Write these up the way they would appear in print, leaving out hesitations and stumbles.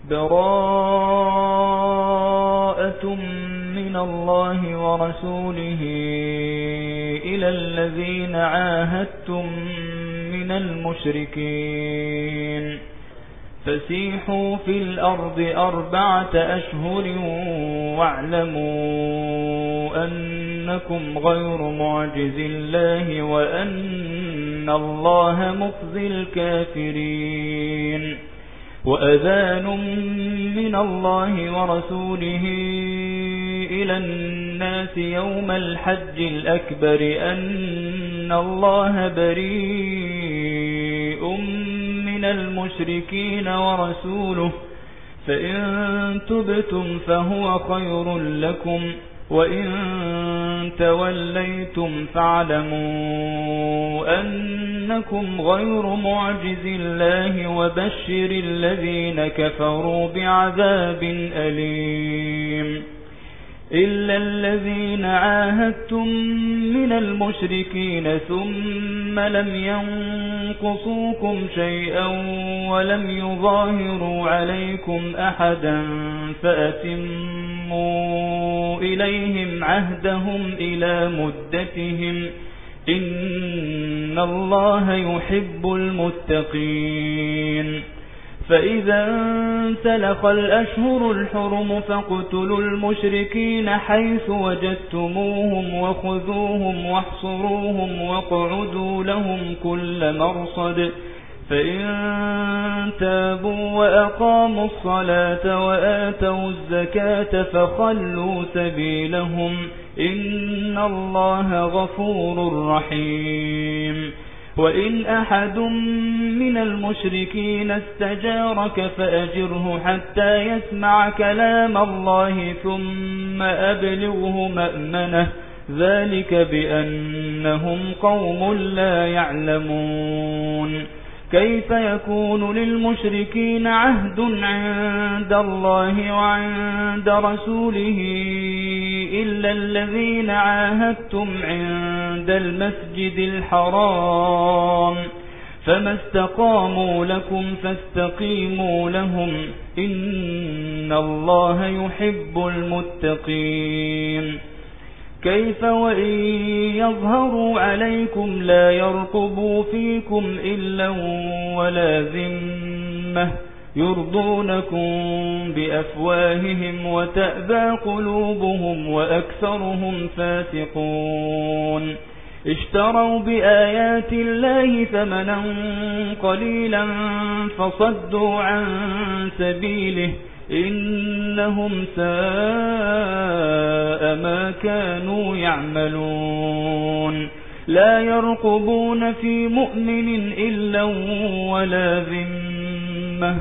براءة من الله ورسوله إلى الذين عاهدتم من المشركين فسيحوا في الأرض 4 أشهر واعلموا أنكم غير معجز الله وأن الله مخزي الكافرين وأذان من الله ورسوله إلى الناس يوم الحج الأكبر أن الله بريء من المشركين ورسوله فإن تبتم فهو خير لكم وإن توليتم فاعلموا أنكم غير معجز الله وبشر الذين كفروا بعذاب أليم إلا الذين عاهدتم من المشركين ثم لم ينقصوكم شيئا ولم يظاهروا عليكم أحدا فأتموا إليهم عهدهم إلى مدتهم إن الله يحب المتقين فإذا انسلخ الأشهر الحرم فاقتلوا المشركين حيث وجدتموهم وخذوهم واحصروهم واقعدوا لهم كل مرصد فإن تابوا وأقاموا الصلاة وآتوا الزكاة فخلوا سبيلهم إن الله غفور رحيم وإن أحد من المشركين استجارك فأجره حتى يسمع كلام الله ثم أبلغه مأمنه ذلك بأنهم قوم لا يعلمون كيف يكون للمشركين عهد عند الله وعند رسوله إلا الذين عاهدتم عند المسجد الحرام فما استقاموا لكم فاستقيموا لهم إن الله يحب المتقين كيف وإن يظهروا عليكم لا يرقبوا فيكم إلا ولا ذمة يرضونكم بأفواههم وتأبى قلوبهم وأكثرهم فاسقون اشتروا بآيات الله ثمنا قليلا فصدوا عن سبيله إنهم ساء ما كانوا يعملون لا يرقبون في مؤمن إلا ولا ذمة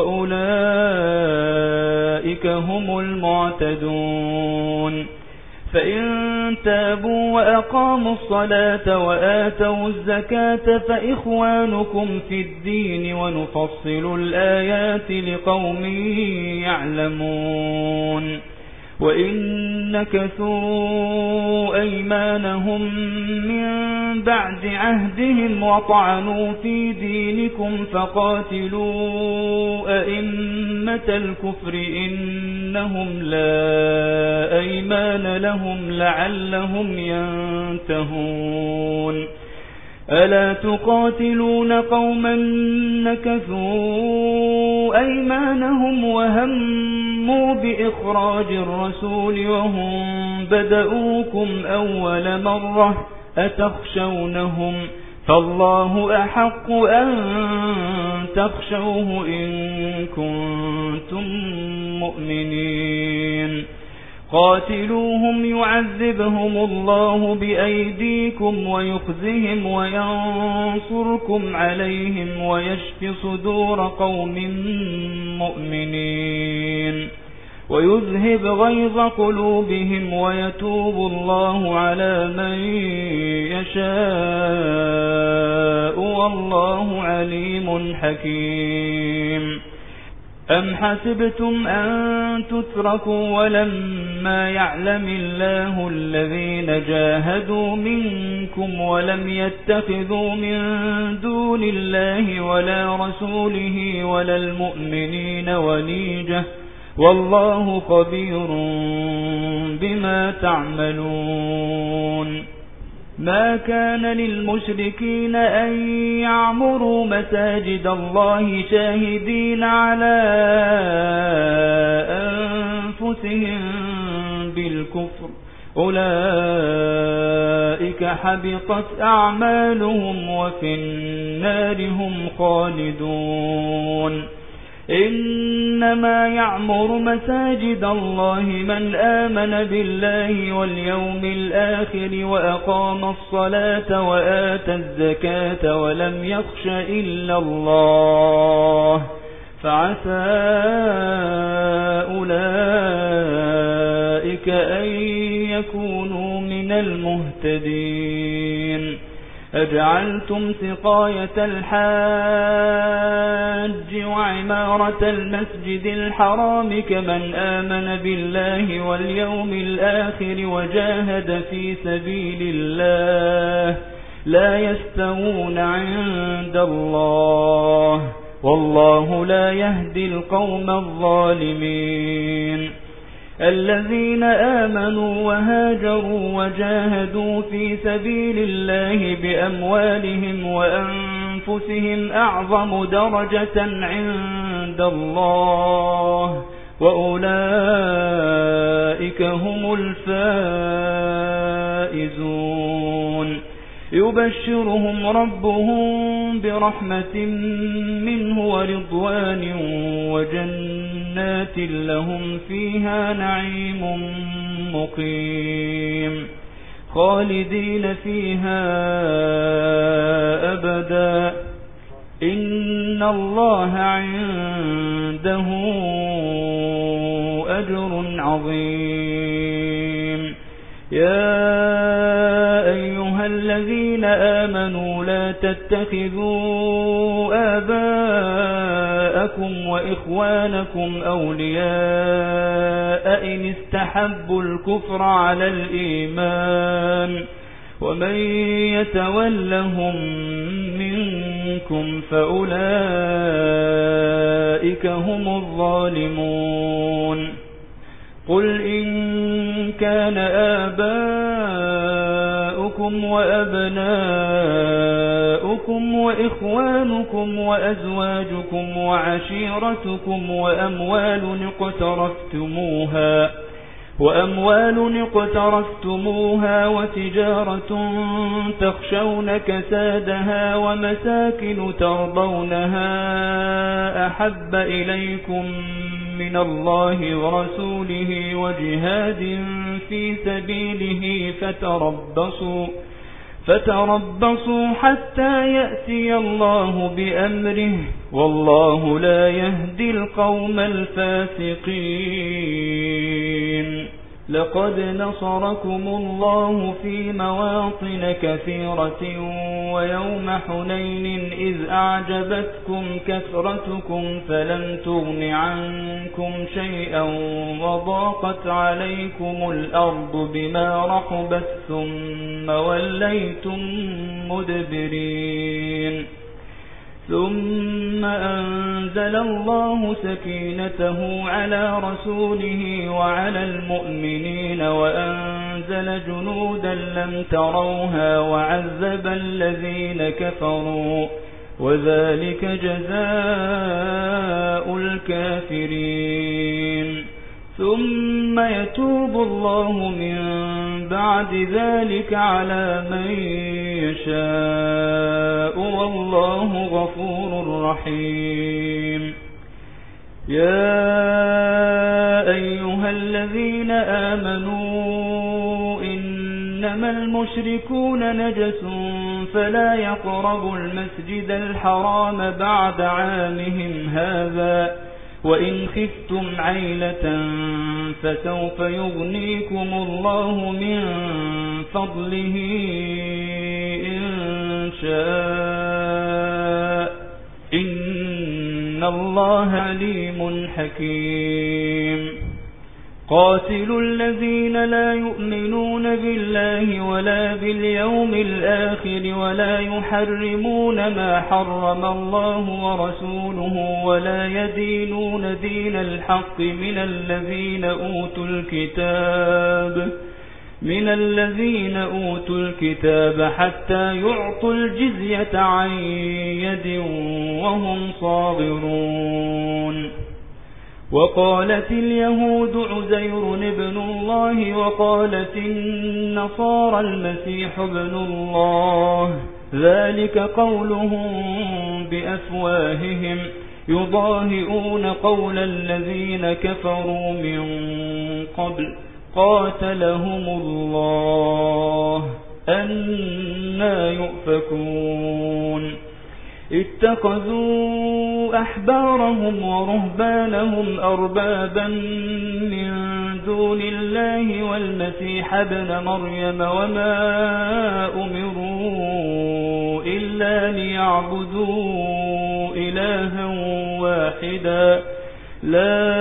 وأولئك هم المعتدون فإن تابوا وأقاموا الصلاة وآتوا الزكاة فإخوانكم في الدين ونفصل الآيات لقوم يعلمون وإن نكثوا أيمانهم من بعد عهدهم وطعنوا في دينكم فقاتلوا أئمة الكفر إنهم لا أيمان لهم لعلهم ينتهون ألا تقاتلون قوما نكثوا أيمانهم وهموا بإخراج الرسول وهم بدؤوكم أول مرة أتخشونهم فالله أحق أن تخشوه إن كنتم مؤمنين قاتلوهم يعذبهم الله بأيديكم ويخزهم وينصركم عليهم ويشف صدور قوم مؤمنين ويذهب غيظ قلوبهم ويتوب الله على من يشاء والله عليم حكيم أم حسبتم أن تتركوا ولما يعلم الله الذين جاهدوا منكم ولم يتخذوا من دون الله ولا رسوله ولا المؤمنين وليجة والله خبير بما تعملون. ما كان للمشركين أن يعمروا مساجد الله شاهدين على أنفسهم بالكفر أولئك حبطت أعمالهم وفي النار هم خالدون. إنما يعمر مساجد الله من آمن بالله واليوم الآخر وأقام الصلاة وآتى الزكاة ولم يخش إلا الله فعسى أولئك أن يكونوا من المهتدين. أجعلتم سقاية الحاج وعمارة المسجد الحرام كمن آمن بالله واليوم الآخر وجاهد في سبيل الله لا يستوون عند الله والله لا يهدي القوم الظالمين. الذين آمنوا وهاجروا وجاهدوا في سبيل الله بأموالهم وأنفسهم أعظم درجة عند الله وأولئك هم الفائزون. يبشرهم ربهم برحمة منه ورضوان وجنات لهم فيها نعيم مقيم خالدين فيها أبدا إن الله عنده أجر عظيم. يا أيها الذين آمنوا لا تتخذوا آباءكم وإخوانكم أولياء إن استحبوا الكفر على الإيمان ومن يتولهم منكم فأولئك هم الظالمون. قل إن كان آباؤكم وأبناؤكم وإخوانكم وأزواجكم وعشيرتكم وأموال اقترفتموها وتجارة تخشون كسادها ومساكن ترضونها أحب إليكم من الله ورسوله وجهاد في سبيله فتربصوا حتى يأتي الله بأمره والله لا يهدي القوم الفاسقين. لقد نصركم الله في مواطن كثيرة ويوم حنين إذ أعجبتكم كثرتكم فلم تغن عنكم شيئا وضاقت عليكم الأرض بما رحبت ثم وليتم مدبرين. ثم أنزل الله سكينته على رسوله وعلى المؤمنين وأنزل جنودا لم تروها وعذب الذين كفروا وذلك جزاء الكافرين. ثم يتوب الله من بعد ذلك على من يشاء والله غفور رحيم. يا أيها الذين آمنوا إنما المشركون نجس فلا يقربوا المسجد الحرام بعد عامهم هذا وإن خفتم عيلة فسوف يغنيكم الله من فضله إن شاء إن الله عليم حكيم قاتلوا الذين لا يؤمنون بالله ولا باليوم الآخر ولا يحرمون ما حرم الله ورسوله ولا يدينون دين الحق من الذين أوتوا الكتاب حتى يعطوا الجزية عن يد وهم صاغرون وقالت اليهود عزير ابن الله وقالت النصارى المسيح ابن الله ذلك قولهم بأفواههم يضاهئون قول الذين كفروا من قبل قاتلهم الله أنى يؤفكون اتخذوا أحبارهم ورهبانهم أربابا من دون الله والمسيح ابن مريم وما أمروا إلا ليعبدوا إلها واحدا لا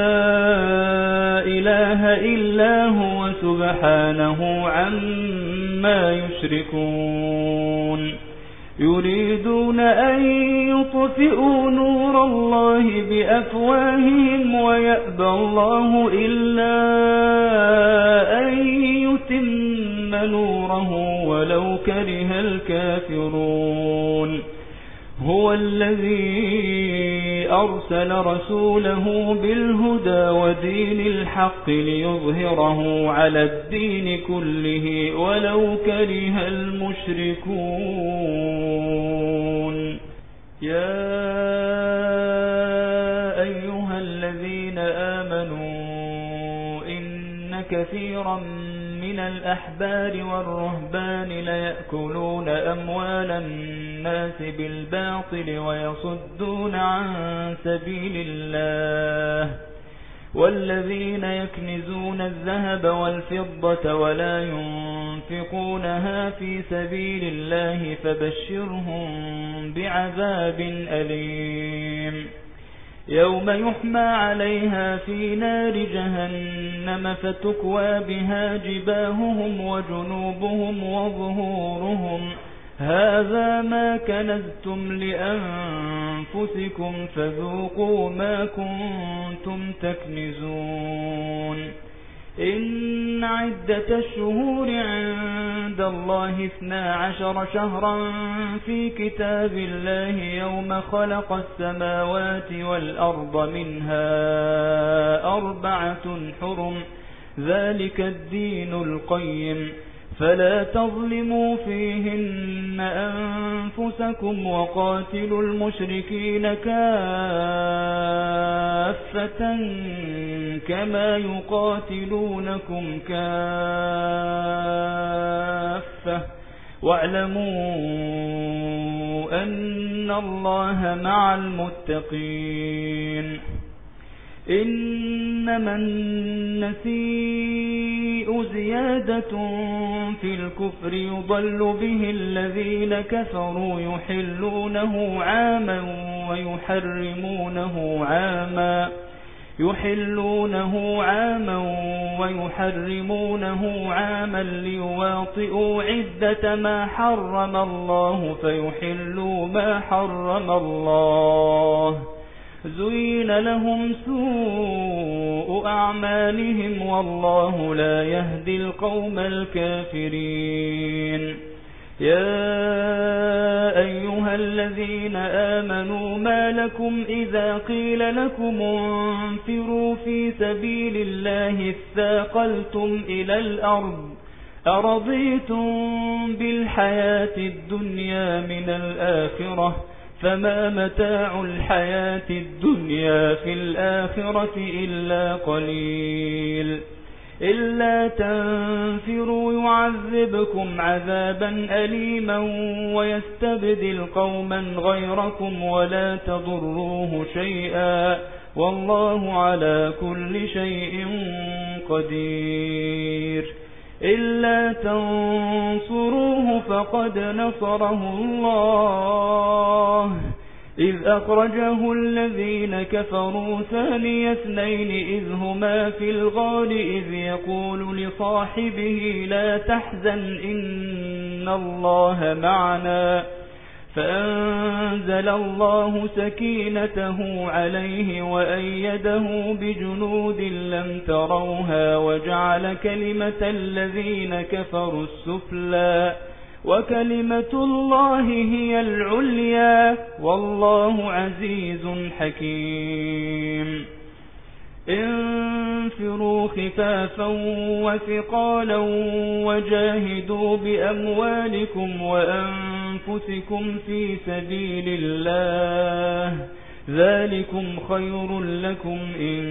إله إلا هو سبحانه عما يشركون يريدون أن يطفئوا نور الله بأفواههم ويأبى الله إلا أن يتم نوره ولو كره الكافرون هو الذي أرسل رسوله بالهدى ودين الحق ليظهره على الدين كله ولو كره المشركون يا أيها الذين آمنوا إن كثيرا من الأحبار والرهبان ليأكلون أموال الناس بالباطل ويصدون عن سبيل الله والذين يكنزون الذهب والفضة ولا ينفقونها في سبيل الله فبشرهم بعذاب أليم يوم يحمى عليها في نار جهنم فتكوى بها جباههم وجنوبهم وظهورهم هذا ما كنزتم لأنفسكم فذوقوا ما كنتم تكنزون إن عدة الشهور عند الله 12 شهرا في كتاب الله يوم خلق السماوات والأرض منها 4 حرم ذلك الدين القيم فلا تظلموا فيهن أنفسكم وقاتلوا المشركين كافة كما يقاتلونكم كافة واعلموا أن الله مع المتقين إنما النسيء زيادة في الكفر يضل به الذين كفروا يحلونه عاما ويحرمونه عاما ليواطئوا عدة ما حرم الله فيحلوا ما حرم الله زين لهم سوء أعمالهم والله لا يهدي القوم الكافرين يا أيها الذين آمنوا ما لكم إذا قيل لكم انفروا في سبيل الله اثاقلتم إلى الأرض أرضيتم بالحياة الدنيا من الآخرة فما متاع الحياة الدنيا في الآخرة إلا قليل إلا تنفروا يعذبكم عذابا أليما ويستبدل قوما غيركم ولا تضروه شيئا والله على كل شيء قدير إلا تنصروه فقد نصره الله إذ أخرجه الذين كفروا ثاني اثنين إذ هما في الغار إذ يقول لصاحبه لا تحزن إن الله معنا فأنزل الله سكينته عليه وأيده بجنود لم تروها وجعل كلمة الذين كفروا السفلى وكلمة الله هي العليا والله عزيز حكيم انفروا خفافا وثقالا وجاهدوا بأموالكم وأنفسكم في سبيل الله ذلكم خير لكم إن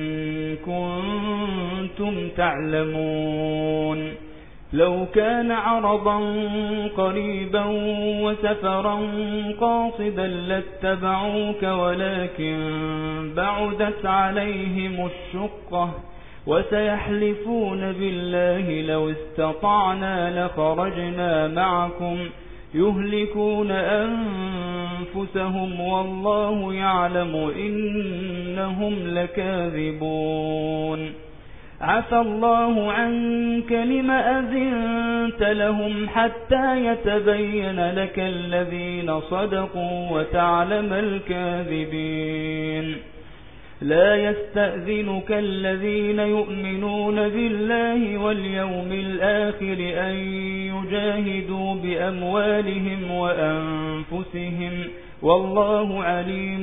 كنتم تعلمون لو كان عرضا قريبا وسفرا قاصدا لاتبعوك ولكن بعدت عليهم الشقة وسيحلفون بالله لو استطعنا لخرجنا معكم يهلكون أنفسهم والله يعلم إنهم لكاذبون عفى الله عنك لم أذنت لهم حتى يتبين لك الذين صدقوا وتعلم الكاذبين لا يستأذنك الذين يؤمنون بالله واليوم الآخر أن يجاهدوا بأموالهم وأنفسهم والله عليم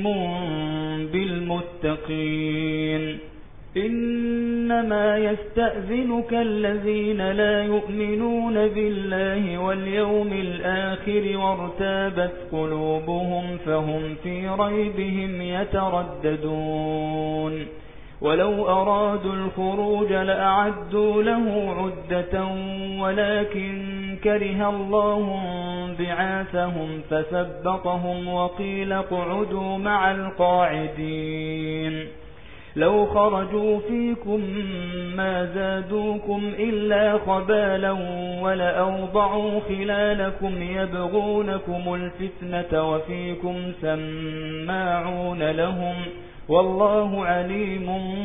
بالمتقين إنما يستأذنك الذين لا يؤمنون بالله واليوم الآخر وارتابت قلوبهم فهم في ريبهم يترددون ولو أرادوا الخروج لأعدوا له عدة ولكن كره الله بعاثهم فثبطهم وقيل اقعدوا مع القاعدين لو خرجوا فيكم ما زادوكم إلا خبالا ولأوضعوا خلالكم يبغونكم الفتنة وفيكم سماعون لهم والله عليم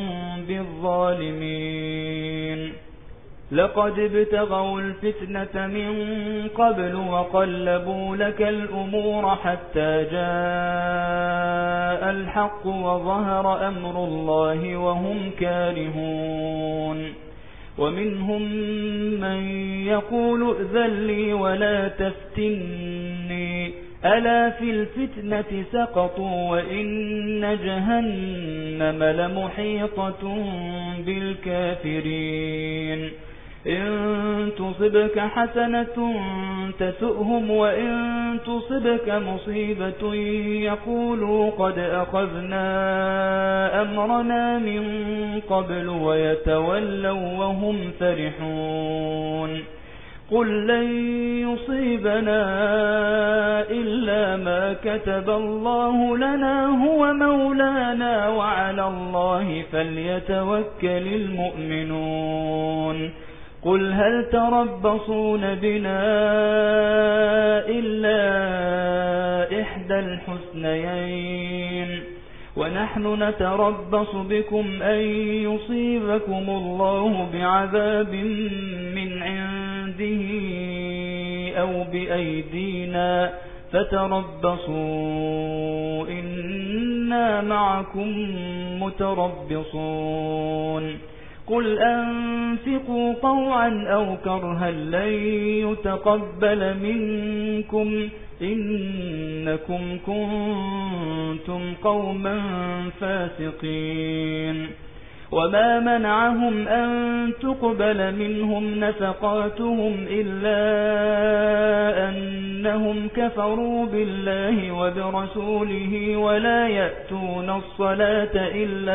بالظالمين لقد ابتغوا الفتنة من قبل وقلبوا لك الأمور حتى جاء الحق وظهر أمر الله وهم كارهون ومنهم من يقول ائذن لي ولا تفتني ألا في الفتنة سقطوا وإن جهنم لمحيطة بالكافرين إن تصبك حسنة تسؤهم وإن تصبك مصيبة يقولوا قد أخذنا أمرنا من قبل ويتولوا وهم فرحون قل لن يصيبنا إلا ما كتب الله لنا هو مولانا وعلى الله فليتوكل المؤمنون قل هل تربصون بنا إلا إحدى الحسنيين ونحن نتربص بكم أن يصيبكم الله بعذاب من عنده أو بأيدينا فتربصوا إنا معكم متربصون قل أنفقوا طوعا أو كرها لن يتقبل منكم إنكم كنتم قوما فاسقين وما منعهم أن تقبل منهم نفقاتهم إلا أنهم كفروا بالله وبرسوله ولا يأتون الصلاة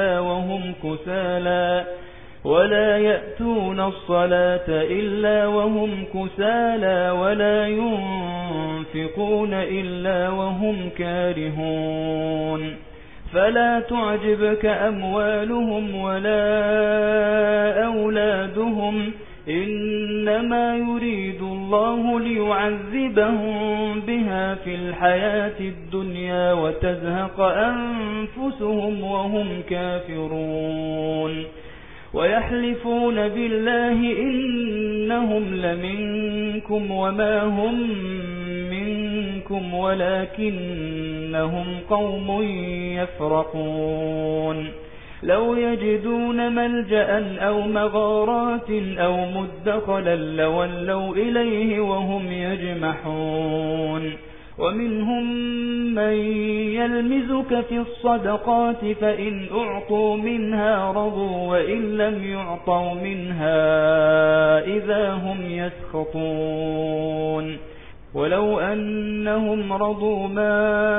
إلا وهم كسالى ولا ينفقون إلا وهم كارهون فلا تعجبك أموالهم ولا أولادهم إنما يريد الله ليعذبهم بها في الحياة الدنيا وتزهق أنفسهم وهم كافرون ويحلفون بالله إنهم لمنكم وما هم منكم ولكنهم قوم يفرقون لو يجدون ملجأ أو مغارات أو مدخلا لولوا إليه وهم يجمحون ومنهم من يلمزك في الصدقات فإن أعطوا منها رضوا وإن لم يعطوا منها إذا هم يسخطون ولو أنهم رضوا ما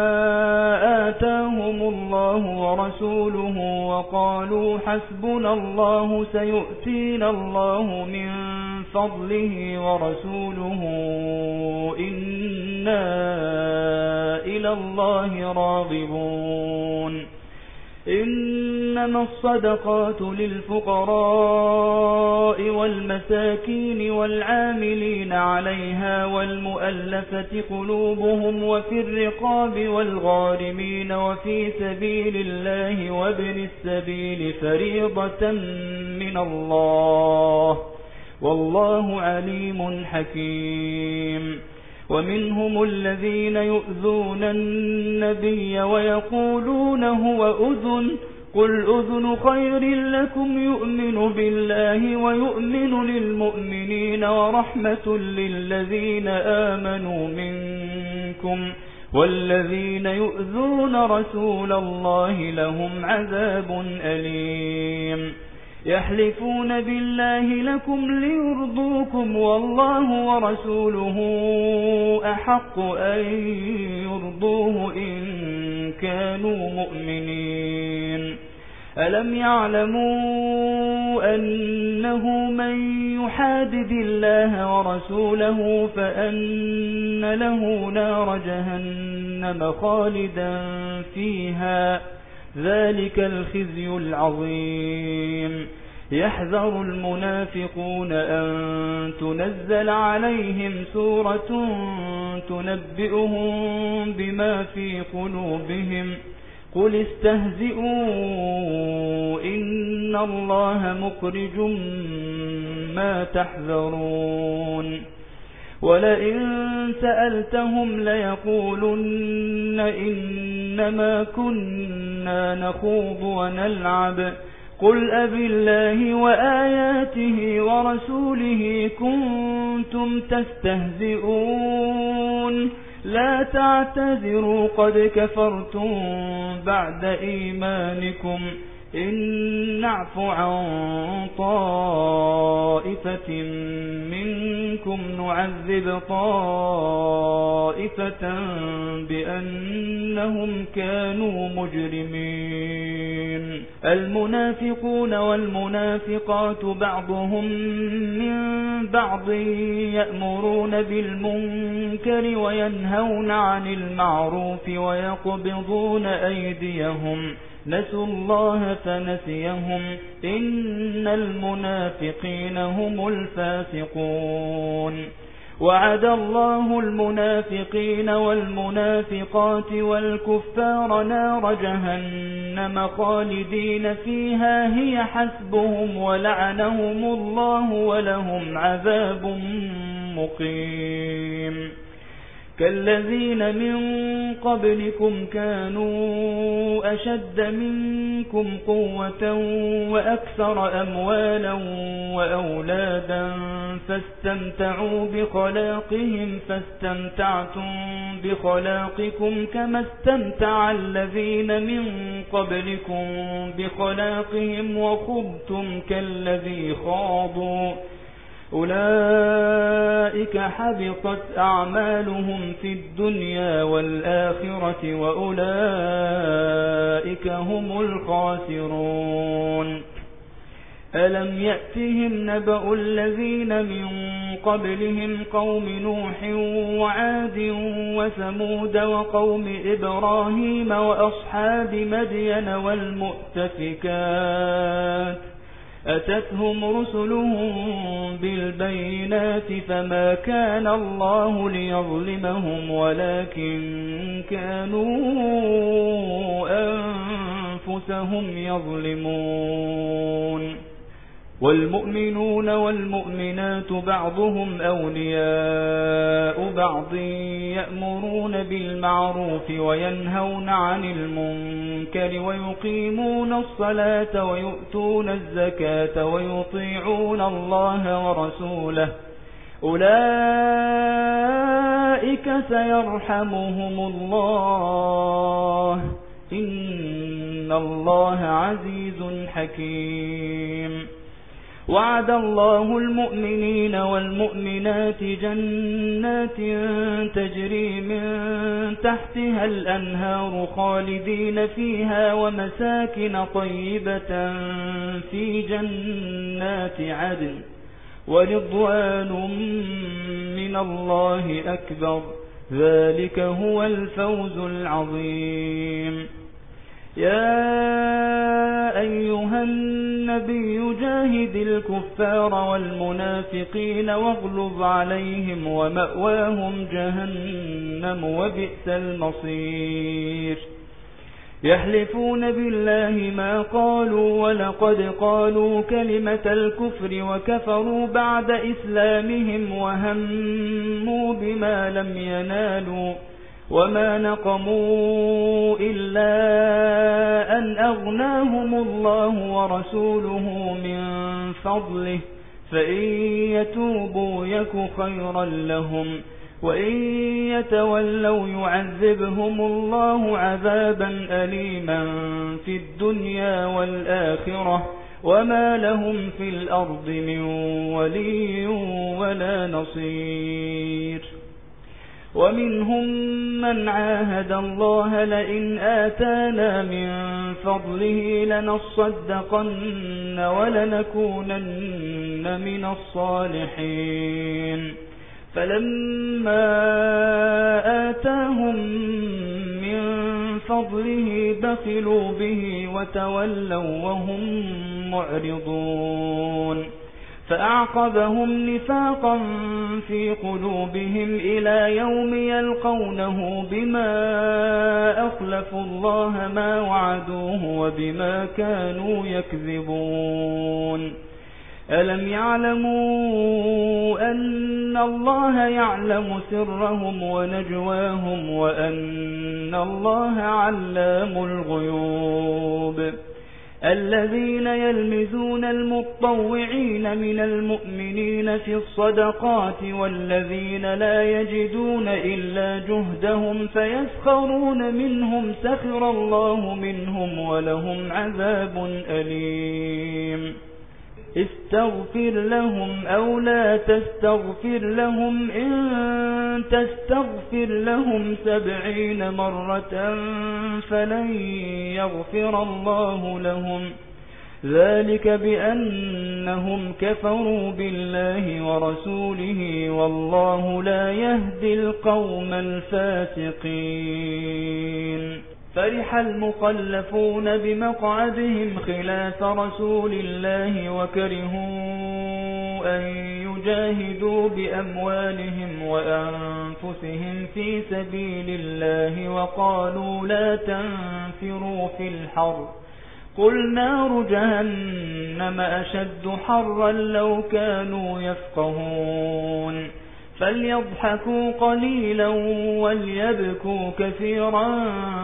آتاهم الله ورسوله وقالوا حسبنا الله سيؤتينا الله من فضله ورسوله إنا إلى الله راغبون إنما الصدقات للفقراء والمساكين والعاملين عليها والمؤلفة قلوبهم وفي الرقاب والغارمين وفي سبيل الله وابن السبيل فريضة من الله والله عليم حكيم ومنهم الذين يؤذون النبي ويقولون هو أذن قل أذن خير لكم يؤمن بالله ويؤمن للمؤمنين ورحمة للذين آمنوا منكم والذين يؤذون رسول الله لهم عذاب أليم يحلفون بالله لكم ليرضوكم والله ورسوله أحق أن يرضوه إن كانوا مؤمنين ألم يعلموا أنه من يحادد الله ورسوله فأن له نار جهنم خالدا فيها ذلك الخزي العظيم يحذر المنافقون أن تنزل عليهم سورة تنبئهم بما في قلوبهم قل استهزئوا إن الله مخرج ما تحذرون ولئن سألتهم ليقولن إنما كنا نخوض ونلعب قل أبالله وآياته ورسوله كنتم تستهزئون لا تعتذروا قد كفرتم بعد إيمانكم إن نعف عن طائفة منكم نعذب طائفة بأنهم كانوا مجرمين المنافقون والمنافقات بعضهم من بعض يأمرون بالمنكر وينهون عن المعروف ويقبضون أيديهم نسوا الله فنسيهم إن المنافقين هم الفاسقون وعد الله المنافقين والمنافقات والكفار نار جهنم خالدين فيها هي حسبهم ولعنهم الله ولهم عذاب مقيم كالذين من قبلكم كانوا أشد منكم قوة وأكثر أموالا وأولادا فاستمتعوا بخلاقهم فاستمتعتم بخلاقكم كما استمتع الذين من قبلكم بخلاقهم وخضتم كالذي خاضوا أولئك حبطت أعمالهم في الدنيا والآخرة وأولئك هم الخاسرون ألم يأتهم نبأ الذين من قبلهم قوم نوح وعاد وثمود وقوم إبراهيم وأصحاب مدين والمؤتفكات أتتهم رسلهم بالبينات فما كان الله ليظلمهم ولكن كانوا أنفسهم يظلمون والمؤمنون والمؤمنات بعضهم أولياء بعض يأمرون بالمعروف وينهون عن المنكر ويقيمون الصلاة ويؤتون الزكاة ويطيعون الله ورسوله أولئك سيرحمهم الله إن الله عزيز حكيم وعد الله المؤمنين والمؤمنات جنات تجري من تحتها الأنهار خالدين فيها ومساكن طيبة في جنات عدن ورضوان من الله أكبر ذلك هو الفوز العظيم يا أيها النبي جاهد الكفار والمنافقين واغلظ عليهم ومأواهم جهنم وبئس المصير يحلفون بالله ما قالوا ولقد قالوا كلمة الكفر وكفروا بعد إسلامهم وهموا بما لم ينالوا وما نقموا إلا أن أغناهم الله ورسوله من فضله فإن يتوبوا يك خيرا لهم وإن يتولوا يعذبهم الله عذابا أليما في الدنيا والآخرة وما لهم في الأرض من ولي ولا نصير ومنهم من عاهد الله لئن آتانا من فضله لنصدقن ولنكونن من الصالحين فلما آتاهم من فضله بخلوا به وتولوا وهم معرضون فأعقبهم نفاقا في قلوبهم إلى يوم يلقونه بما أخلفوا الله ما وعدوه وبما كانوا يكذبون ألم يعلموا أن الله يعلم سرهم ونجواهم وأن الله علام الغيوب الذين يلمزون المطوعين من المؤمنين في الصدقات والذين لا يجدون إلا جهدهم فيسخرون منهم سخر الله منهم ولهم عذاب أليم استغفر لهم أو لا تستغفر لهم إن تستغفر لهم 70 مرة فلن يغفر الله لهم ذلك بأنهم كفروا بالله ورسوله والله لا يهدي القوم الفاسقين فرح المخلفون بمقعدهم خلاف رسول الله وكرهوا أن يجاهدوا بأموالهم وأنفسهم في سبيل الله وقالوا لا تنفروا في الحر قل نار جهنم أشد حرا لو كانوا يفقهون فليضحكوا قليلا وليبكوا كثيرا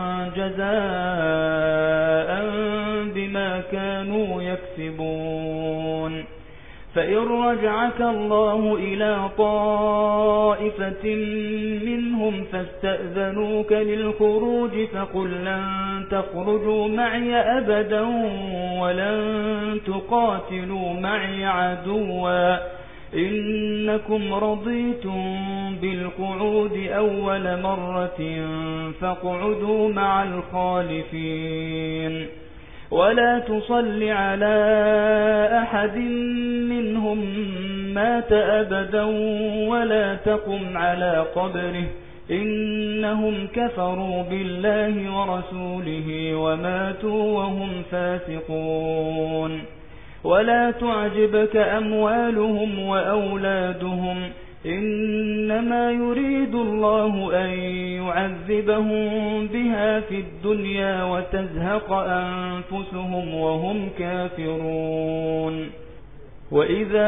جزاء بما كانوا يكسبون فإن رجعك الله إلى طائفة منهم فاستأذنوك للخروج فقل لن تخرجوا معي أبدا ولن تقاتلوا معي عدوا إنكم رضيتم بالقعود أول مرة فاقعدوا مع الخالفين ولا تصل على أحد منهم مات أبدا ولا تقم على قبره إنهم كفروا بالله ورسوله وماتوا وهم فاسقون ولا تعجبك أموالهم وأولادهم إنما يريد الله أن يعذبهم بها في الدنيا وتزهق أنفسهم وهم كافرون. وإذا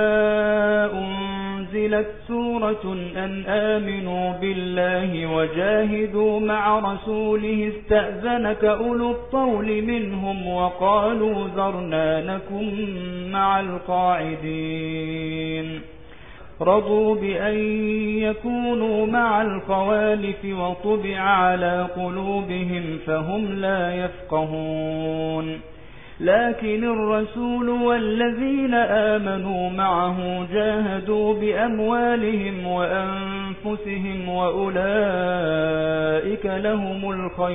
أنزلت سورة أن آمنوا بالله وجاهدوا مع رسوله استأذنك أولو الطول منهم وقالوا ذرنا نكن مع القاعدين. رضوا بأن يكونوا مع الخوالف وطبع على قلوبهم فهم لا يفقهون. لكن الرسول والذين آمنوا معه جاهدوا بأموالهم وأنفسهم وأولئك لهم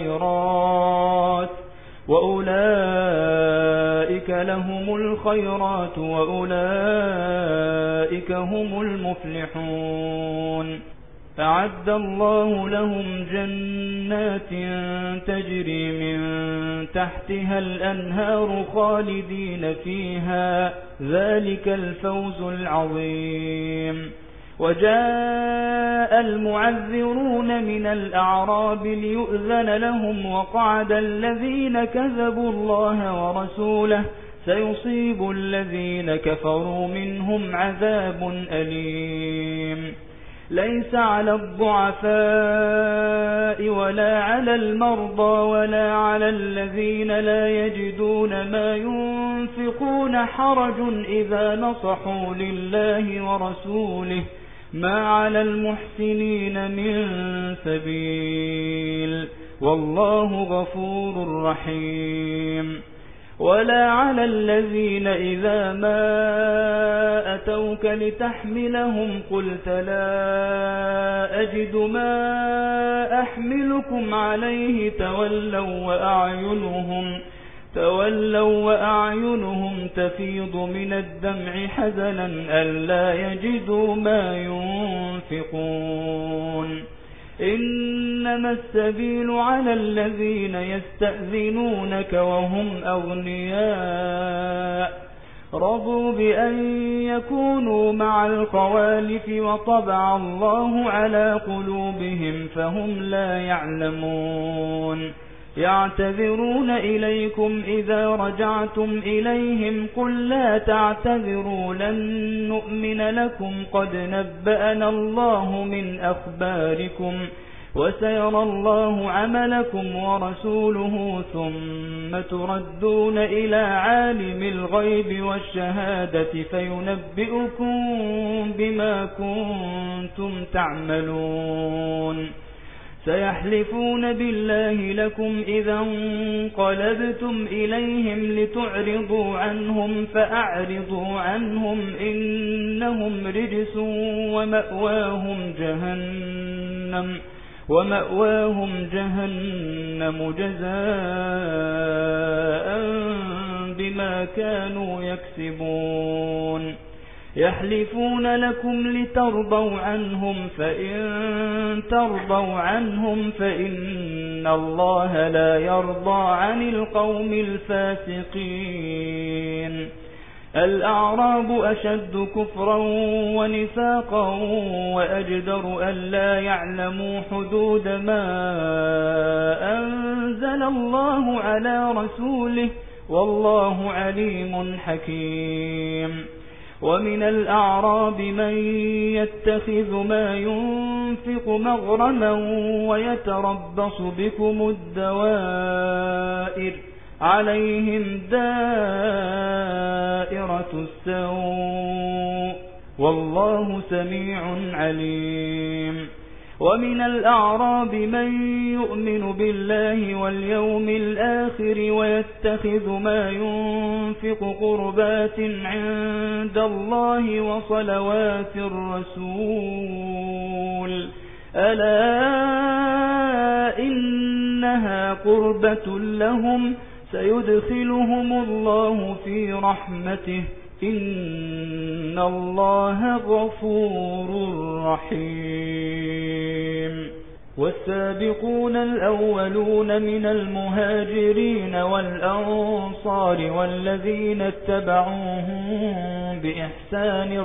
الخيرات وأولئك هم المفلحون. أعد الله لهم جنات تجري من تحتها الأنهار خالدين فيها ذلك الفوز العظيم. وجاء المعذرون من الأعراب ليؤذن لهم وقعد الذين كذبوا الله ورسوله سيصيب الذين كفروا منهم عذاب أليم. ليس على الضعفاء ولا على المرضى ولا على الذين لا يجدون ما ينفقون حرج إذا نصحوا لله ورسوله ما على المحسنين من سبيل والله غفور رحيم. ولا على الذين إذا ما أتوك لتحملهم قلت لا أجد ما أحملكم عليه تولوا وأعينهم تفيض من الدمع حزنا ألا يجدوا ما ينفقون. إنما السبيل على الذين يستأذنونك وهم أغنياء رضوا بأن يكونوا مع الخوالف وطبع الله على قلوبهم فهم لا يعلمون. يعتذرون إليكم إذا رجعتم إليهم قل لا تعتذروا لن نؤمن لكم قد نبأنا الله من أخباركم وسيرى الله عملكم ورسوله ثم تردون إلى عالم الغيب والشهادة فينبئكم بما كنتم تعملون. سيحلفون بالله لكم إذا انقلبتم إليهم لتعرضوا عنهم فأعرضوا عنهم إنهم رجس ومأواهم جهنم جزاء بما كانوا يكسبون. يحلفون لكم لترضوا عنهم فإن ترضوا عنهم فإن الله لا يرضى عن القوم الفاسقين. الأعراب أشد كفرا ونفاقا وأجدر ألا يعلموا حدود ما أنزل الله على رسوله والله عليم حكيم. ومن الأعراب من يتخذ ما ينفق مغرما ويتربص بكم الدوائر عليهم دائرة السوء والله سميع عليم. ومن الأعراب من يؤمن بالله واليوم الآخر ويتخذ ما ينفق قربات عند الله وصلوات الرسول ألا إنها قربة لهم سيدخلهم الله في رحمته إن الله غفور رحيم. والسابقون الأولون من المهاجرين والأنصار والذين اتبعوهم بإحسان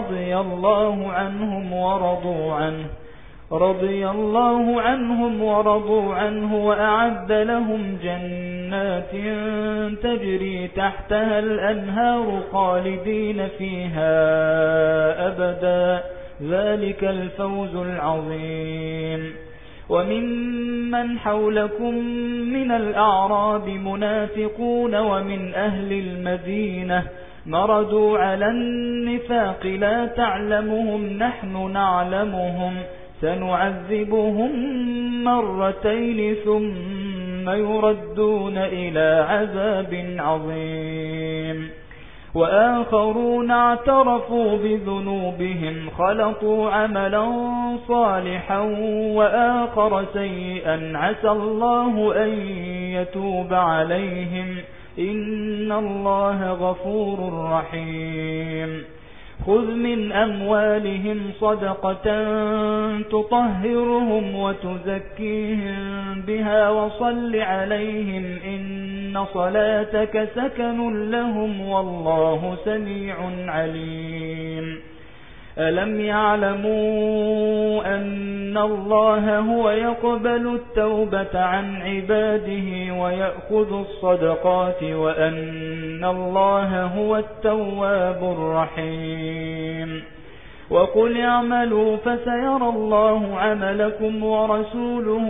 رضي الله عنهم ورضوا عنه وأعد لهم جنات تجري تحتها الأنهار خالدين فيها أبدا ذلك الفوز العظيم. وممن حولكم من الأعراب منافقون ومن أهل المدينة مردوا على النفاق لا تعلمهم نحن نعلمهم سنعذبهم مرتين ثم يردون إلى عذاب عظيم. وآخرون اعترفوا بذنوبهم خلطوا عملا صالحا وآخر سيئا عسى الله أن يتوب عليهم إن الله غفور رحيم. خذ من أموالهم صدقة تطهرهم وتزكيهم بها وصل عليهم إن صلاتك سكن لهم والله سميع عليم. ألم يعلموا أن الله هو يقبل التوبة عن عباده ويأخذ الصدقات وأن الله هو التواب الرحيم. وقل اعملوا فسيرى الله عملكم ورسوله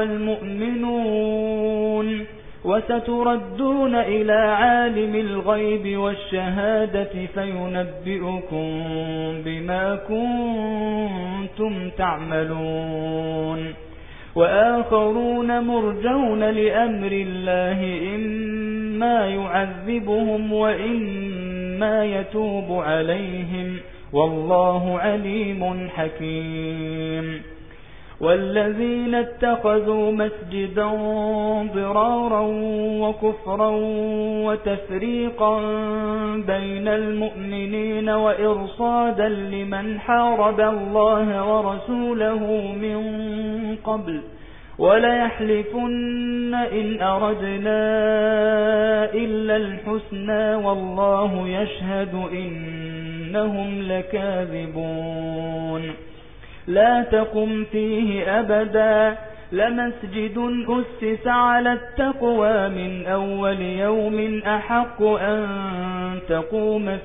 والمؤمنون وستردون إلى عالم الغيب والشهادة فينبئكم بما كنتم تعملون. وآخرون مرجون لأمر الله إما يعذبهم وإما يتوب عليهم والله عليم حكيم. والذين اتخذوا مسجدا ضرارا وكفرا وتفريقا بين المؤمنين وإرصادا لمن حارب الله ورسوله من قبل وليحلفن إن أردنا إلا الحسنى والله يشهد إنهم لكاذبون. لا تقم فيه أبدا لمسجد أسس على التقوى من أول يوم أحق أن تقوم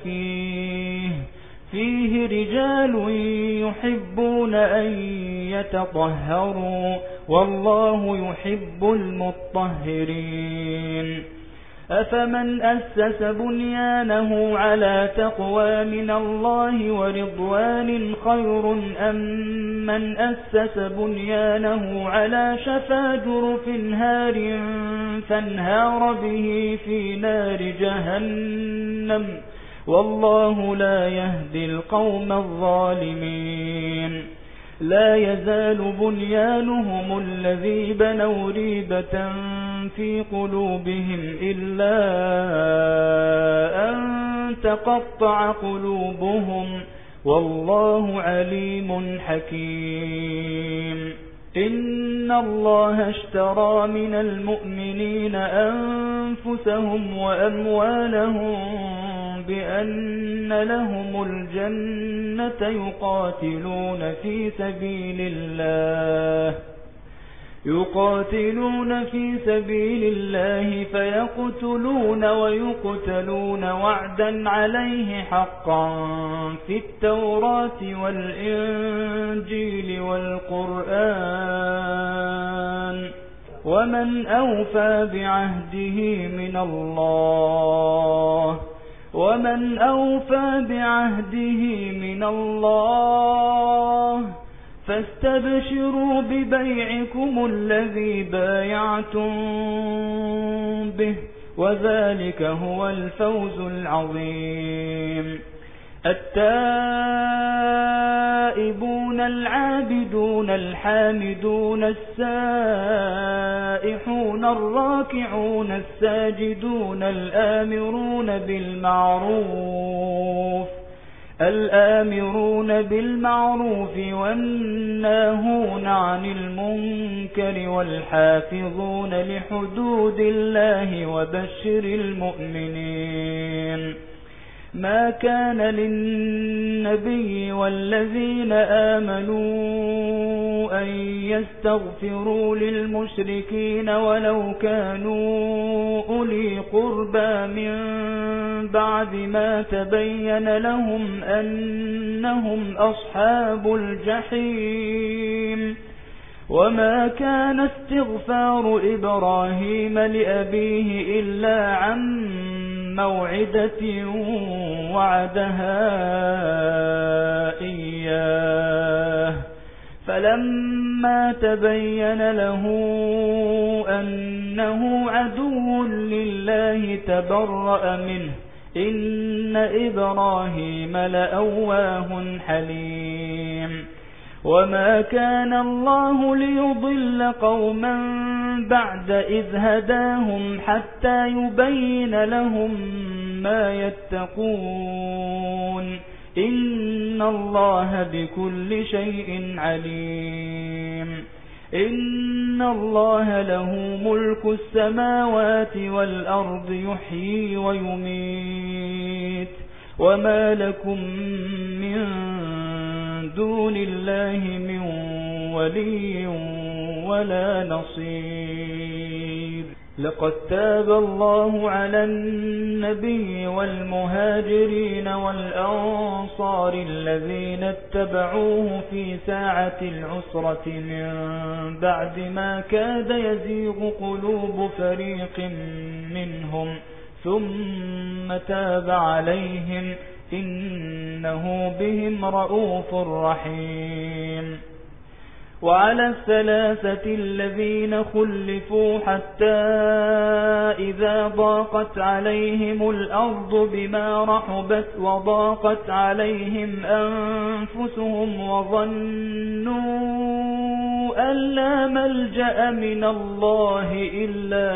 فيه رجال يحبون أن يتطهروا والله يحب المطهرين. أفمن أسس بنيانه على تقوى من الله ورضوان خير أم من أسس بنيانه على شفا جرف هار فانهار به في نار جهنم والله لا يهدي القوم الظالمين. لا يزال بنيانهم الذي بنوا ريبة في قلوبهم إلا أن تقطع قلوبهم والله عليم حكيم. إن الله اشترى من المؤمنين أنفسهم وأموالهم بأن لهم الجنة يقاتلون في سبيل الله فيقتلون ويقتلون وعدا عليه حقا في التوراة والإنجيل والقرآن ومن أوفى بعهده من الله فاستبشروا ببيعكم الذي بايعتم به وذلك هو الفوز العظيم. التائبون العابدون الحامدون السائحون الراكعون الساجدون الآمرون بالمعروف والناهون عن المنكر والحافظون لحدود الله وبشر المؤمنين. ما كان للنبي والذين آمنوا أن يستغفروا للمشركين ولو كانوا أولي قربى من بعد ما تبين لهم أنهم أصحاب الجحيم. وما كان استغفار إبراهيم لأبيه إلا عن موعدة وعدها إياه فلما تبين له أنه عدو لله تبرأ منه إن إبراهيم لأواه حليم. وما كان الله ليضل قوما بعد إذ هداهم حتى يبين لهم ما يتقون إن الله بكل شيء عليم. إن الله له ملك السماوات والأرض يحيي ويميت وما لكم من دون الله من ولي ولا نصير. لقد تاب الله على النبي والمهاجرين والأنصار الذين اتبعوه في ساعة العسرة من بعد ما كاد يزيغ قلوب فريق منهم ثم تاب عليهم إنه بهم رؤوف رحيم. وعلى الثلاثة الذين خلفوا حتى إذا ضاقت عليهم الأرض بما رحبت وضاقت عليهم أنفسهم وظنوا أن لا ملجأ من الله إلا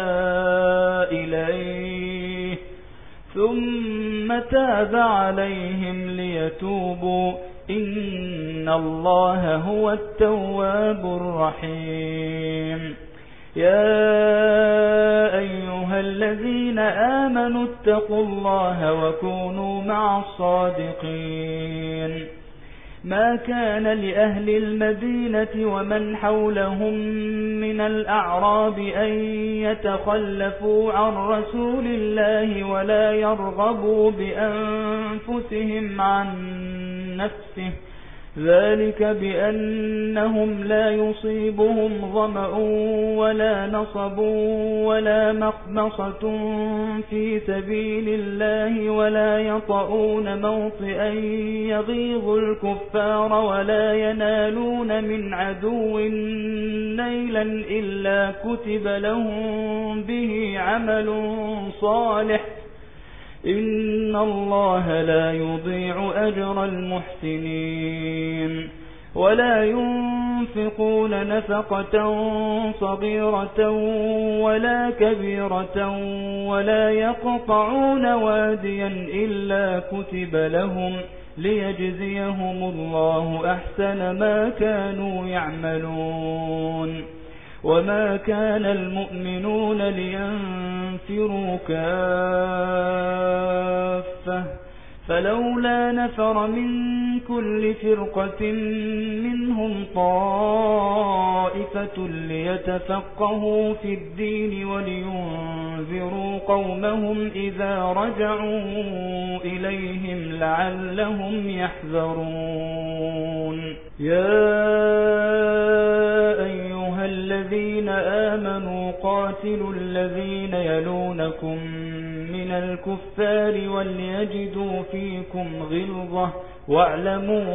إليه ثم تاب عليهم ليتوبوا إن الله هو التواب الرحيم. يا أيها الذين آمنوا اتقوا الله وكونوا مع الصادقين. ما كان لأهل المدينة ومن حولهم من الأعراب أن يتخلفوا عن رسول الله ولا يرغبوا بأنفسهم عن نفسه ذلك بأنهم لا يصيبهم ظمأ ولا نصب ولا مخمصة في سبيل الله ولا يطؤون موطئا يغيظ الكفار ولا ينالون من عدو نيلا إلا كتب لهم به عمل صالح إن الله لا يضيع أجر المحسنين. ولا ينفقون نفقة صغيرة ولا كبيرة ولا يقطعون واديا إلا كتب لهم ليجزيهم الله أحسن ما كانوا يعملون. وما كان المؤمنون لينفروا كافة فلولا نفر من كل فرقة منهم طائفة ليتفقهوا في الدين ولينذروا قومهم إذا رجعوا إليهم لعلهم يحذرون. يا أيها الذين آمنوا قاتلوا الذين يلونكم من الكفار وليجدوا فيكم غلظة واعلموا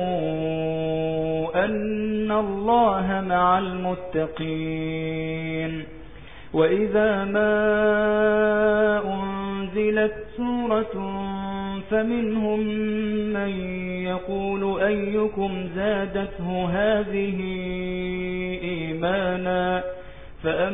أن الله مع المتقين. وإذا ما أنزلت سورة فمنهم من يقول أيكم زادته هذه إيمانا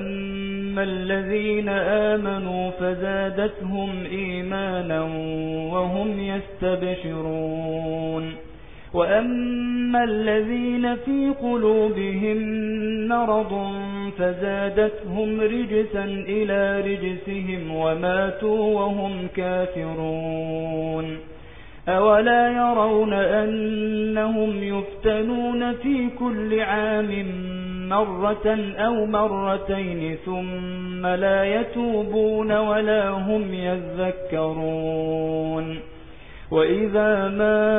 فأما الذين آمنوا فزادتهم إيمانا وهم يستبشرون وأما الذين في قلوبهم مرض فزادتهم رجسا إلى رجسهم وماتوا وهم كافرون أولا يرون أنهم يفتنون في كل عام مرة أو مرتين ثم لا يتوبون ولا هم يذكرون وإذا ما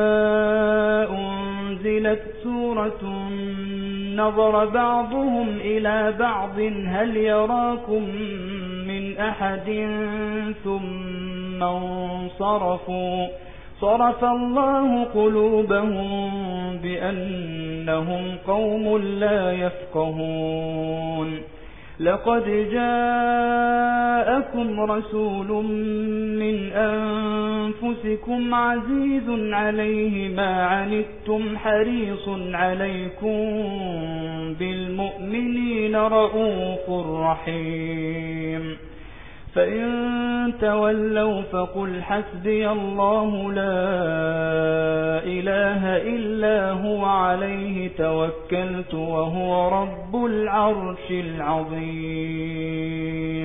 أنزلت سورة نظر بعضهم إلى بعض هل يراكم من أحد ثم انصرفوا صرف الله قلوبهم بأنهم قوم لا يفقهون لقد جاءكم رسول من أنفسكم عزيز عليه ما عنتم حريص عليكم بالمؤمنين رؤوف رحيم فإن تولوا فقل حسبي الله لا إله إلا هو عليه توكلت وهو رب العرش العظيم